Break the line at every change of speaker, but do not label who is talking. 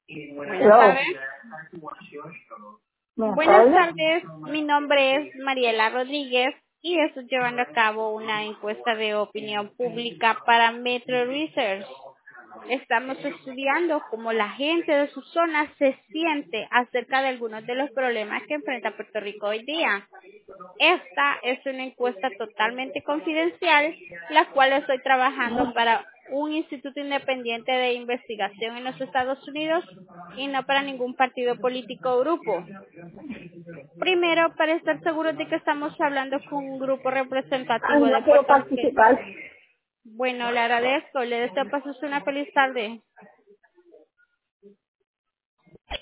Buenas
Hello.
tardes.
Buenas
Buenas
tardes.
tardes, mi nombre es Mariela Rodríguez y estoy llevando a cabo una encuesta de opinión pública para Metro Research. Estamos estudiando cómo la gente de su zona se siente acerca de algunos de los problemas que enfrenta Puerto Rico hoy día. Esta es una encuesta totalmente confidencial, la cual estoy trabajando para un instituto independiente de investigación en los Estados Unidos y no para ningún partido político o grupo. Primero, para estar seguros de que estamos hablando con un grupo
Ay,
representativo de
no quiero
Puerto Rico.
participar.
Bueno, le agradezco. Le deseo pasos una feliz tarde.